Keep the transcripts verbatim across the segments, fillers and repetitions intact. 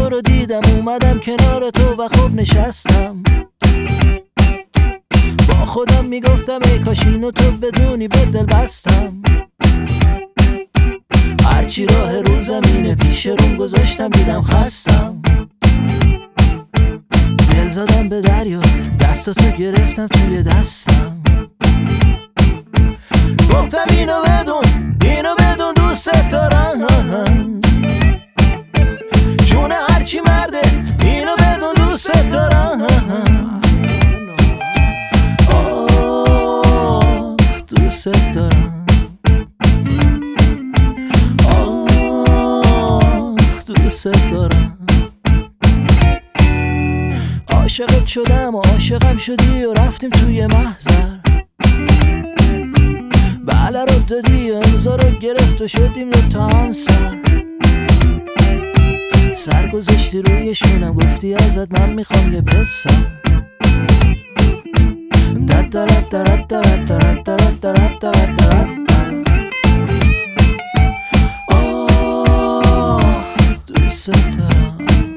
تو رو دیدم اومدم کنار تو و خب نشستم. با خودم میگفتم ای کاش اینو تو بدونی به دل بستم. هرچی راه رو زمینه پیش روم گذاشتم دیدم خستم. دل زدم به دریا دستاتو گرفتم توی دستم. گفتم اینو بدون اینو بدون دوست دارم. جون هرچی مرده اینو بدون دوست دارم. آه دوست دارم. آه دوست دارم. عاشقت شدم و عاشقم شدی و رفتیم توی محضر. بله رو دادی و امضا رو گرفت و شدیم دوتا همسر. سر گذاشتی روی شونم گفتی ازت من میخوام یه پسر. دد درد درد درد درد درد درد درد درد. آه دوست دارم.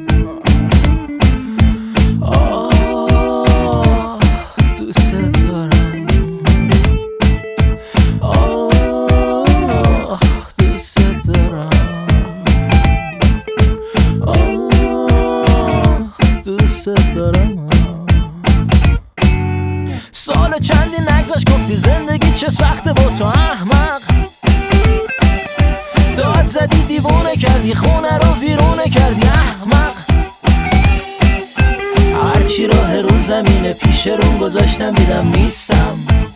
آه دوست دارم. آه دوست دارم. دوست دارم. سال چندی نگذاشت گفتی زندگی چه سخته با تو احمق. داد زدی دیوونه کردی خونه رو ویرونه کردی احمق. هرچی راه رو زمینه پیش روم گذاشتم دیدم نیستم.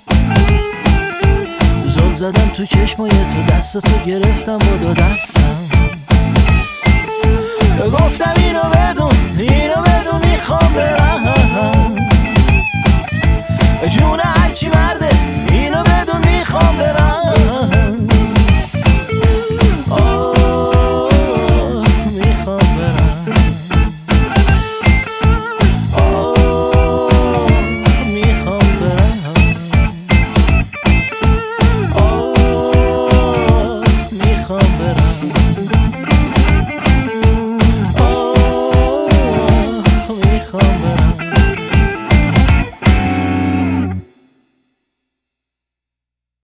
زل زدم تو چشمای تو دستاتو گرفتم با دو دستم. گفتم